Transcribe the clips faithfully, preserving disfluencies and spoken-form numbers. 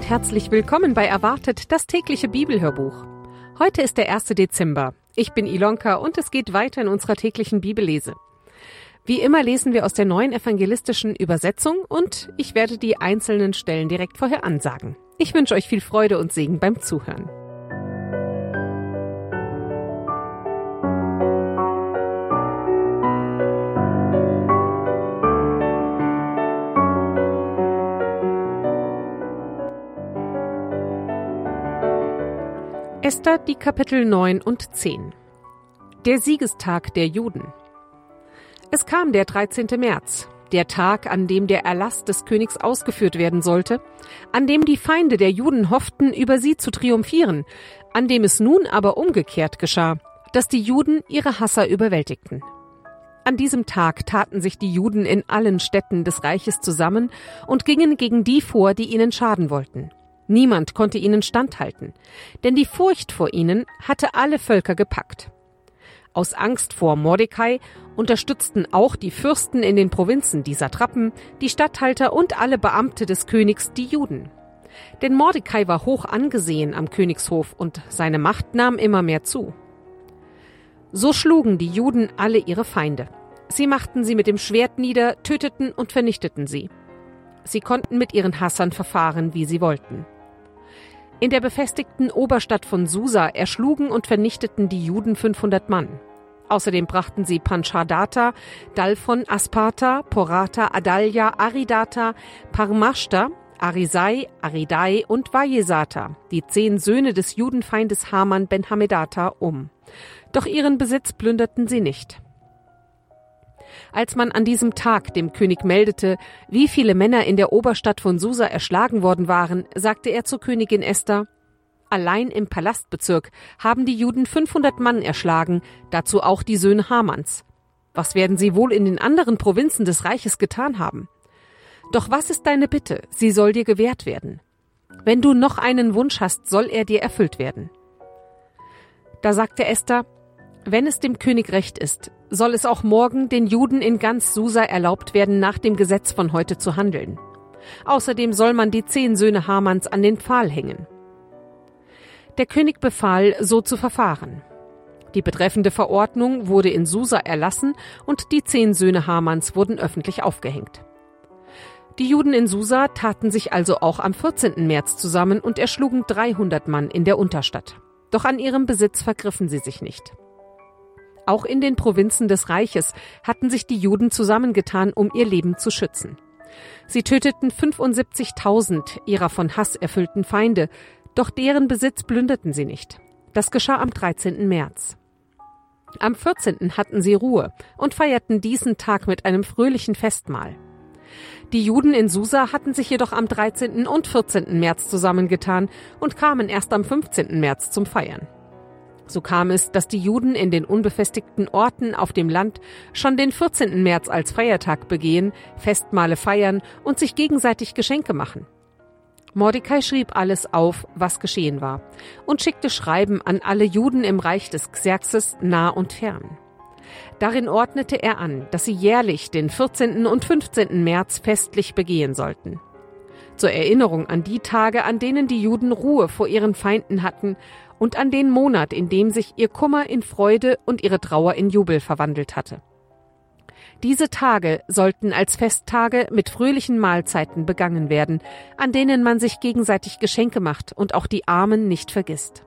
und herzlich willkommen bei Erwartet, das tägliche Bibelhörbuch. Heute ist der erste Dezember. Ich bin Ilonka und es geht weiter in unserer täglichen Bibellese. Wie immer lesen wir aus der neuen evangelistischen Übersetzung und ich werde die einzelnen Stellen direkt vorher ansagen. Ich wünsche euch viel Freude und Segen beim Zuhören. Esther, die Kapitel neun und zehn. Der Siegestag der Juden. Es kam der dreizehnte März, der Tag, an dem der Erlass des Königs ausgeführt werden sollte, an dem die Feinde der Juden hofften, über sie zu triumphieren, an dem es nun aber umgekehrt geschah, dass die Juden ihre Hasser überwältigten. An diesem Tag taten sich die Juden in allen Städten des Reiches zusammen und gingen gegen die vor, die ihnen schaden wollten. Niemand konnte ihnen standhalten, denn die Furcht vor ihnen hatte alle Völker gepackt. Aus Angst vor Mordecai unterstützten auch die Fürsten in den Provinzen die Satrapen, die Statthalter und alle Beamte des Königs die Juden. Denn Mordecai war hoch angesehen am Königshof und seine Macht nahm immer mehr zu. So schlugen die Juden alle ihre Feinde. Sie machten sie mit dem Schwert nieder, töteten und vernichteten sie. Sie konnten mit ihren Hassern verfahren, wie sie wollten. In der befestigten Oberstadt von Susa erschlugen und vernichteten die Juden fünfhundert Mann. Außerdem brachten sie Panchadata, Dalphon, Asparta, Porata, Adalia, Aridata, Parmashta, Arisai, Aridai und Vajesata, die zehn Söhne des Judenfeindes Haman ben Hammedata, um. Doch ihren Besitz plünderten sie nicht. Als man an diesem Tag dem König meldete, wie viele Männer in der Oberstadt von Susa erschlagen worden waren, sagte er zur Königin Esther: Allein im Palastbezirk haben die Juden fünfhundert Mann erschlagen, dazu auch die Söhne Hamans. Was werden sie wohl in den anderen Provinzen des Reiches getan haben? Doch was ist deine Bitte? Sie soll dir gewährt werden. Wenn du noch einen Wunsch hast, soll er dir erfüllt werden. Da sagte Esther: Wenn es dem König recht ist, soll es auch morgen den Juden in ganz Susa erlaubt werden, nach dem Gesetz von heute zu handeln. Außerdem soll man die zehn Söhne Hamans an den Pfahl hängen. Der König befahl, so zu verfahren. Die betreffende Verordnung wurde in Susa erlassen und die zehn Söhne Hamans wurden öffentlich aufgehängt. Die Juden in Susa taten sich also auch am vierzehnten März zusammen und erschlugen dreihundert Mann in der Unterstadt. Doch an ihrem Besitz vergriffen sie sich nicht. Auch in den Provinzen des Reiches hatten sich die Juden zusammengetan, um ihr Leben zu schützen. Sie töteten fünfundsiebzigtausend ihrer von Hass erfüllten Feinde, doch deren Besitz plünderten sie nicht. Das geschah am dreizehnten März. Am vierzehnten hatten sie Ruhe und feierten diesen Tag mit einem fröhlichen Festmahl. Die Juden in Susa hatten sich jedoch am dreizehnten und vierzehnten März zusammengetan und kamen erst am fünfzehnten März zum Feiern. So kam es, dass die Juden in den unbefestigten Orten auf dem Land schon den vierzehnten März als Feiertag begehen, Festmahle feiern und sich gegenseitig Geschenke machen. Mordecai schrieb alles auf, was geschehen war, und schickte Schreiben an alle Juden im Reich des Xerxes nah und fern. Darin ordnete er an, dass sie jährlich den vierzehnten und fünfzehnten März festlich begehen sollten. Zur Erinnerung an die Tage, an denen die Juden Ruhe vor ihren Feinden hatten und an den Monat, in dem sich ihr Kummer in Freude und ihre Trauer in Jubel verwandelt hatte. Diese Tage sollten als Festtage mit fröhlichen Mahlzeiten begangen werden, an denen man sich gegenseitig Geschenke macht und auch die Armen nicht vergisst.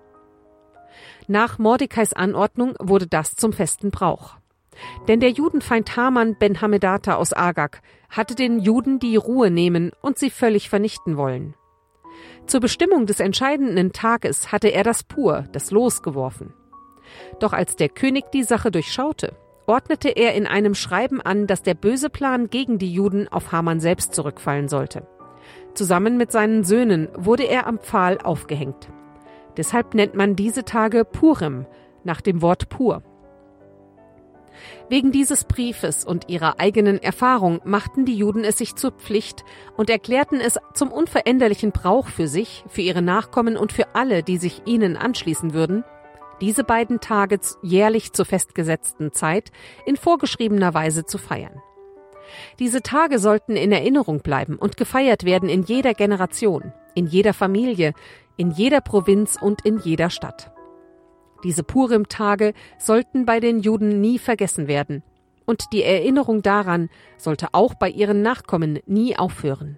Nach Mordecais Anordnung wurde das zum festen Brauch. Denn der Judenfeind Haman ben Hammedata aus Agag hatte den Juden die Ruhe nehmen und sie völlig vernichten wollen. Zur Bestimmung des entscheidenden Tages hatte er das Pur, das Los, geworfen. Doch als der König die Sache durchschaute, ordnete er in einem Schreiben an, dass der böse Plan gegen die Juden auf Haman selbst zurückfallen sollte. Zusammen mit seinen Söhnen wurde er am Pfahl aufgehängt. Deshalb nennt man diese Tage Purim, nach dem Wort pur. Wegen dieses Briefes und ihrer eigenen Erfahrung machten die Juden es sich zur Pflicht und erklärten es zum unveränderlichen Brauch für sich, für ihre Nachkommen und für alle, die sich ihnen anschließen würden, diese beiden Tage jährlich zur festgesetzten Zeit in vorgeschriebener Weise zu feiern. Diese Tage sollten in Erinnerung bleiben und gefeiert werden in jeder Generation, in jeder Familie, in jeder Provinz und in jeder Stadt. Diese Purim-Tage sollten bei den Juden nie vergessen werden. Und die Erinnerung daran sollte auch bei ihren Nachkommen nie aufhören.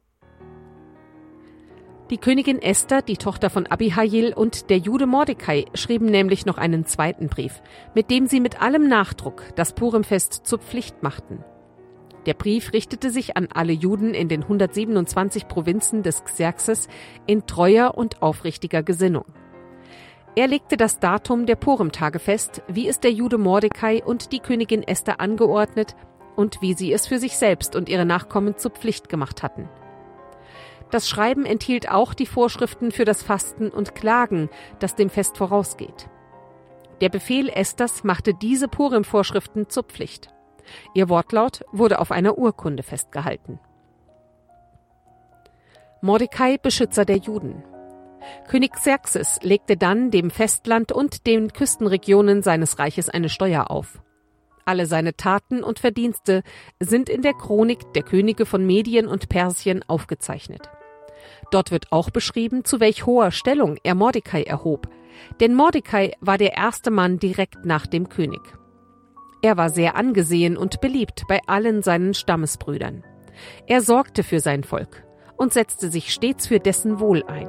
Die Königin Esther, die Tochter von Abihail, und der Jude Mordecai schrieben nämlich noch einen zweiten Brief, mit dem sie mit allem Nachdruck das Purimfest zur Pflicht machten. Der Brief richtete sich an alle Juden in den hundertsiebenundzwanzig Provinzen des Xerxes in treuer und aufrichtiger Gesinnung. Er legte das Datum der Purim-Tage fest, wie es der Jude Mordecai und die Königin Esther angeordnet und wie sie es für sich selbst und ihre Nachkommen zur Pflicht gemacht hatten. Das Schreiben enthielt auch die Vorschriften für das Fasten und Klagen, das dem Fest vorausgeht. Der Befehl Esthers machte diese Purim-Vorschriften zur Pflicht. Ihr Wortlaut wurde auf einer Urkunde festgehalten. Mordecai, Beschützer der Juden. König Xerxes legte dann dem Festland und den Küstenregionen seines Reiches eine Steuer auf. Alle seine Taten und Verdienste sind in der Chronik der Könige von Medien und Persien aufgezeichnet. Dort wird auch beschrieben, zu welch hoher Stellung er Mordecai erhob, denn Mordecai war der erste Mann direkt nach dem König. Er war sehr angesehen und beliebt bei allen seinen Stammesbrüdern. Er sorgte für sein Volk und setzte sich stets für dessen Wohl ein.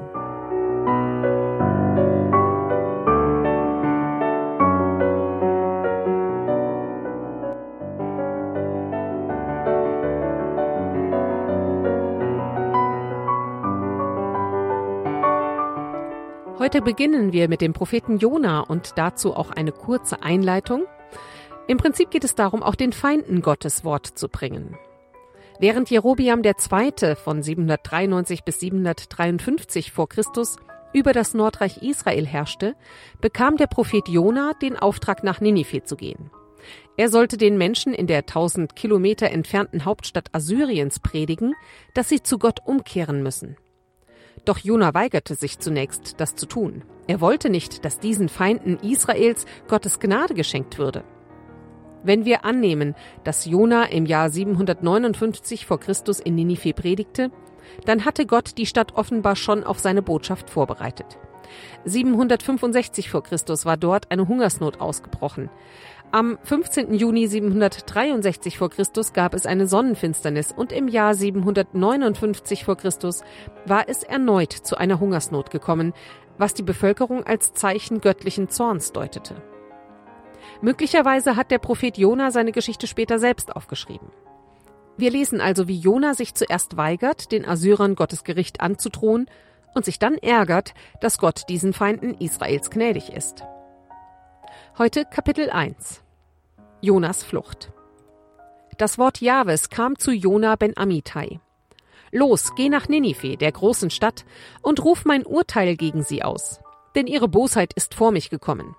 Heute beginnen wir mit dem Propheten Jona und dazu auch eine kurze Einleitung. Im Prinzip geht es darum, auch den Feinden Gottes Wort zu bringen. Während Jerobiam der Zweite von siebenhundertdreiundneunzig bis siebenhundertdreiundfünfzig vor Christus über das Nordreich Israel herrschte, bekam der Prophet Jona den Auftrag, nach Ninive zu gehen. Er sollte den Menschen in der tausend Kilometer entfernten Hauptstadt Assyriens predigen, dass sie zu Gott umkehren müssen. Doch Jona weigerte sich zunächst, das zu tun. Er wollte nicht, dass diesen Feinden Israels Gottes Gnade geschenkt würde. Wenn wir annehmen, dass Jona im Jahr siebenhundertneunundfünfzig vor Christus in Ninive predigte, dann hatte Gott die Stadt offenbar schon auf seine Botschaft vorbereitet. siebenhundertfünfundsechzig vor Christus war dort eine Hungersnot ausgebrochen. Am fünfzehnten Juni siebenhundertdreiundsechzig vor Christus gab es eine Sonnenfinsternis und im Jahr siebenhundertneunundfünfzig vor Christus war es erneut zu einer Hungersnot gekommen, was die Bevölkerung als Zeichen göttlichen Zorns deutete. Möglicherweise hat der Prophet Jona seine Geschichte später selbst aufgeschrieben. Wir lesen also, wie Jona sich zuerst weigert, den Assyrern Gottes Gericht anzudrohen und sich dann ärgert, dass Gott diesen Feinden Israels gnädig ist. Heute Kapitel eins. Jonas Flucht. Das Wort Jahwes kam zu Jona ben Amittai. Los, geh nach Ninive, der großen Stadt, und ruf mein Urteil gegen sie aus, denn ihre Bosheit ist vor mich gekommen.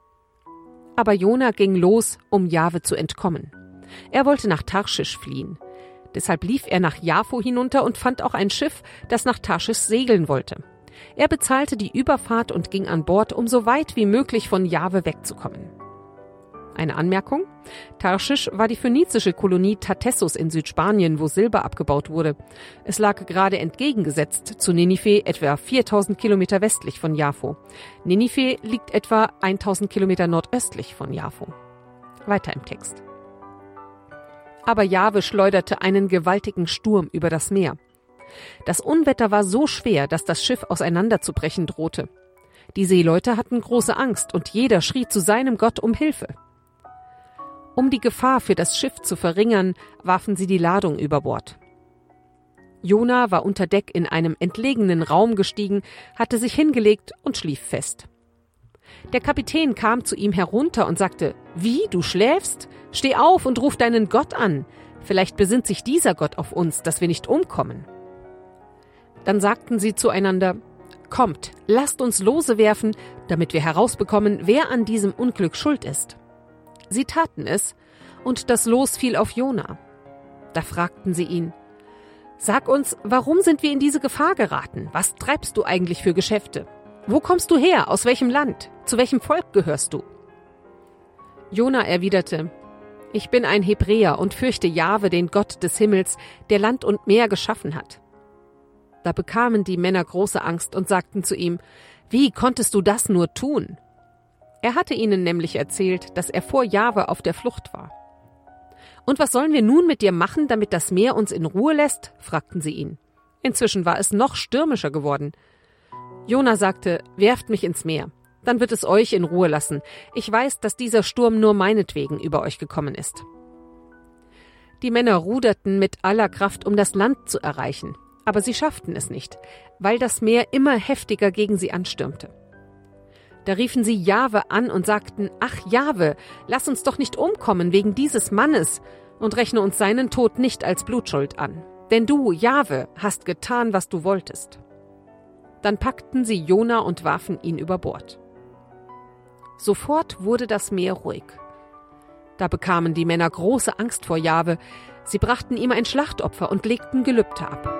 Aber Jona ging los, um Jahwe zu entkommen. Er wollte nach Tarschisch fliehen. Deshalb lief er nach Jaffo hinunter und fand auch ein Schiff, das nach Tarschisch segeln wollte. Er bezahlte die Überfahrt und ging an Bord, um so weit wie möglich von Jahwe wegzukommen. Eine Anmerkung: Tarschisch war die phönizische Kolonie Tartessus in Südspanien, wo Silber abgebaut wurde. Es lag gerade entgegengesetzt zu Ninive, etwa viertausend Kilometer westlich von Jaffo. Ninive liegt etwa tausend Kilometer nordöstlich von Jaffo. Weiter im Text. Aber Jahwe schleuderte einen gewaltigen Sturm über das Meer. Das Unwetter war so schwer, dass das Schiff auseinanderzubrechen drohte. Die Seeleute hatten große Angst und jeder schrie zu seinem Gott um Hilfe. Um die Gefahr für das Schiff zu verringern, warfen sie die Ladung über Bord. Jona war unter Deck in einem entlegenen Raum gestiegen, hatte sich hingelegt und schlief fest. Der Kapitän kam zu ihm herunter und sagte: »Wie, du schläfst? Steh auf und ruf deinen Gott an. Vielleicht besinnt sich dieser Gott auf uns, dass wir nicht umkommen.« Dann sagten sie zueinander: »Kommt, lasst uns Lose werfen, damit wir herausbekommen, wer an diesem Unglück schuld ist.« Sie taten es, und das Los fiel auf Jona. Da fragten sie ihn: »Sag uns, warum sind wir in diese Gefahr geraten? Was treibst du eigentlich für Geschäfte? Wo kommst du her? Aus welchem Land? Zu welchem Volk gehörst du?« Jona erwiderte: »Ich bin ein Hebräer und fürchte Jahwe, den Gott des Himmels, der Land und Meer geschaffen hat.« Da bekamen die Männer große Angst und sagten zu ihm: Wie konntest du das nur tun? Er hatte ihnen nämlich erzählt, dass er vor Jahwe auf der Flucht war. Und was sollen wir nun mit dir machen, damit das Meer uns in Ruhe lässt? Fragten sie ihn. Inzwischen war es noch stürmischer geworden. Jona sagte: Werft mich ins Meer, dann wird es euch in Ruhe lassen. Ich weiß, dass dieser Sturm nur meinetwegen über euch gekommen ist. Die Männer ruderten mit aller Kraft, um das Land zu erreichen, aber sie schafften es nicht, weil das Meer immer heftiger gegen sie anstürmte. Da riefen sie Jahwe an und sagten: Ach Jahwe, lass uns doch nicht umkommen wegen dieses Mannes und rechne uns seinen Tod nicht als Blutschuld an. Denn du, Jahwe, hast getan, was du wolltest. Dann packten sie Jona und warfen ihn über Bord. Sofort wurde das Meer ruhig. Da bekamen die Männer große Angst vor Jahwe. Sie brachten ihm ein Schlachtopfer und legten Gelübde ab.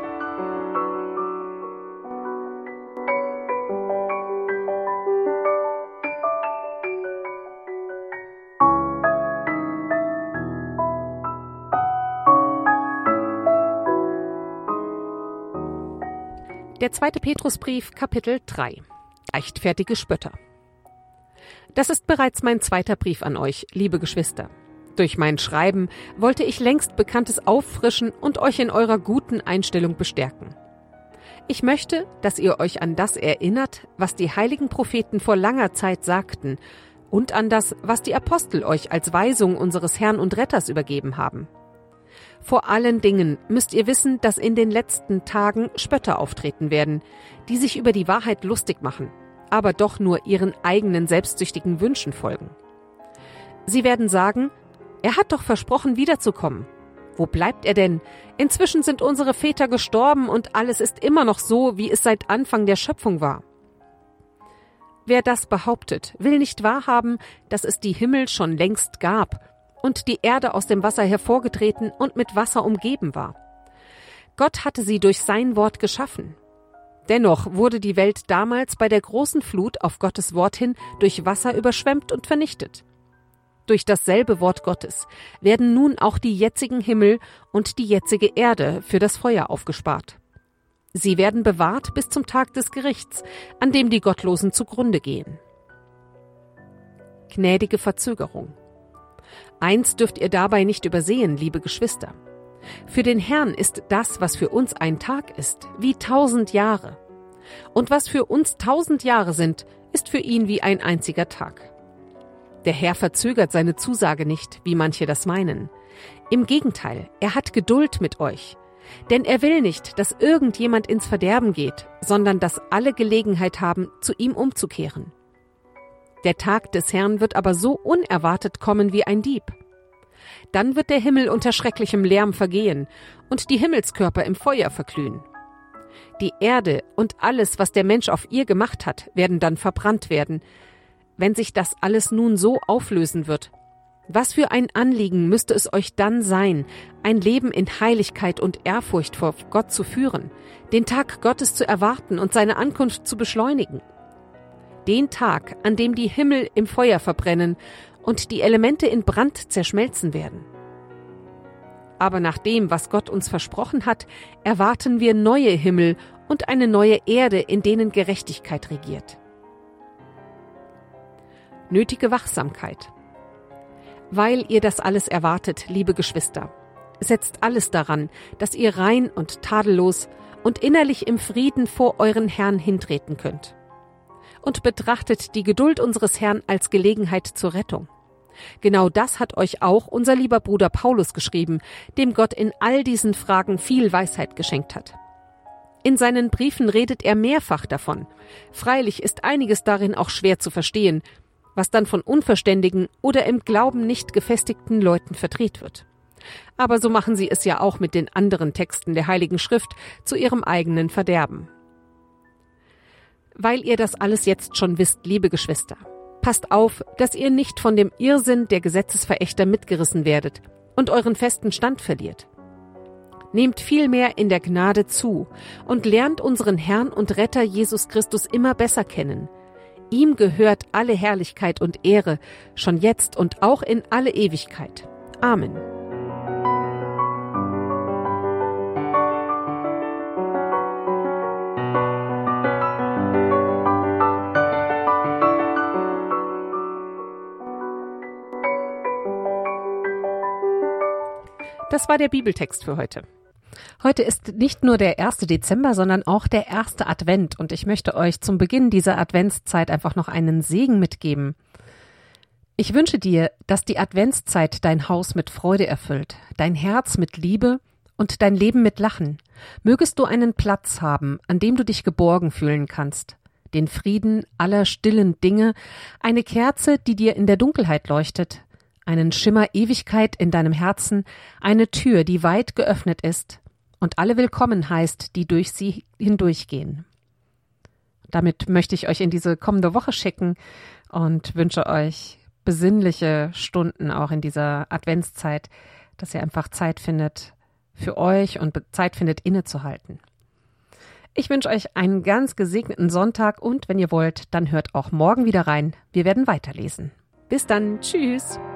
Der zweite Petrusbrief, Kapitel drei. Leichtfertige Spötter. Das ist bereits mein zweiter Brief an euch, liebe Geschwister. Durch mein Schreiben wollte ich längst Bekanntes auffrischen und euch in eurer guten Einstellung bestärken. Ich möchte, dass ihr euch an das erinnert, was die heiligen Propheten vor langer Zeit sagten, und an das, was die Apostel euch als Weisung unseres Herrn und Retters übergeben haben. Vor allen Dingen müsst ihr wissen, dass in den letzten Tagen Spötter auftreten werden, die sich über die Wahrheit lustig machen, aber doch nur ihren eigenen selbstsüchtigen Wünschen folgen. Sie werden sagen: Er hat doch versprochen, wiederzukommen. Wo bleibt er denn? Inzwischen sind unsere Väter gestorben und alles ist immer noch so, wie es seit Anfang der Schöpfung war. Wer das behauptet, will nicht wahrhaben, dass es die Himmel schon längst gab und die Erde aus dem Wasser hervorgetreten und mit Wasser umgeben war. Gott hatte sie durch sein Wort geschaffen. Dennoch wurde die Welt damals bei der großen Flut auf Gottes Wort hin durch Wasser überschwemmt und vernichtet. Durch dasselbe Wort Gottes werden nun auch die jetzigen Himmel und die jetzige Erde für das Feuer aufgespart. Sie werden bewahrt bis zum Tag des Gerichts, an dem die Gottlosen zugrunde gehen. Gnädige Verzögerung. Eins dürft ihr dabei nicht übersehen, liebe Geschwister. Für den Herrn ist das, was für uns ein Tag ist, wie tausend Jahre. Und was für uns tausend Jahre sind, ist für ihn wie ein einziger Tag. Der Herr verzögert seine Zusage nicht, wie manche das meinen. Im Gegenteil, er hat Geduld mit euch. Denn er will nicht, dass irgendjemand ins Verderben geht, sondern dass alle Gelegenheit haben, zu ihm umzukehren. Der Tag des Herrn wird aber so unerwartet kommen wie ein Dieb. Dann wird der Himmel unter schrecklichem Lärm vergehen und die Himmelskörper im Feuer verglühen. Die Erde und alles, was der Mensch auf ihr gemacht hat, werden dann verbrannt werden. Wenn sich das alles nun so auflösen wird, was für ein Anliegen müsste es euch dann sein, ein Leben in Heiligkeit und Ehrfurcht vor Gott zu führen, den Tag Gottes zu erwarten und seine Ankunft zu beschleunigen? Den Tag, an dem die Himmel im Feuer verbrennen und die Elemente in Brand zerschmelzen werden. Aber nach dem, was Gott uns versprochen hat, erwarten wir neue Himmel und eine neue Erde, in denen Gerechtigkeit regiert. Nötige Wachsamkeit. Weil ihr das alles erwartet, liebe Geschwister, setzt alles daran, dass ihr rein und tadellos und innerlich im Frieden vor euren Herrn hintreten könnt. Und betrachtet die Geduld unseres Herrn als Gelegenheit zur Rettung. Genau das hat euch auch unser lieber Bruder Paulus geschrieben, dem Gott in all diesen Fragen viel Weisheit geschenkt hat. In seinen Briefen redet er mehrfach davon. Freilich ist einiges darin auch schwer zu verstehen, was dann von unverständigen oder im Glauben nicht gefestigten Leuten verdreht wird. Aber so machen sie es ja auch mit den anderen Texten der Heiligen Schrift zu ihrem eigenen Verderben. Weil ihr das alles jetzt schon wisst, liebe Geschwister, passt auf, dass ihr nicht von dem Irrsinn der Gesetzesverächter mitgerissen werdet und euren festen Stand verliert. Nehmt vielmehr in der Gnade zu und lernt unseren Herrn und Retter Jesus Christus immer besser kennen. Ihm gehört alle Herrlichkeit und Ehre, schon jetzt und auch in alle Ewigkeit. Amen. Das war der Bibeltext für heute. Heute ist nicht nur der erste Dezember, sondern auch der erste Advent und ich möchte euch zum Beginn dieser Adventszeit einfach noch einen Segen mitgeben. Ich wünsche dir, dass die Adventszeit dein Haus mit Freude erfüllt, dein Herz mit Liebe und dein Leben mit Lachen. Mögest du einen Platz haben, an dem du dich geborgen fühlen kannst, den Frieden aller stillen Dinge, eine Kerze, die dir in der Dunkelheit leuchtet, einen Schimmer Ewigkeit in deinem Herzen, eine Tür, die weit geöffnet ist und alle willkommen heißt, die durch sie hindurchgehen. Damit möchte ich euch in diese kommende Woche schicken und wünsche euch besinnliche Stunden auch in dieser Adventszeit, dass ihr einfach Zeit findet für euch und Zeit findet, innezuhalten. Ich wünsche euch einen ganz gesegneten Sonntag und wenn ihr wollt, dann hört auch morgen wieder rein. Wir werden weiterlesen. Bis dann. Tschüss.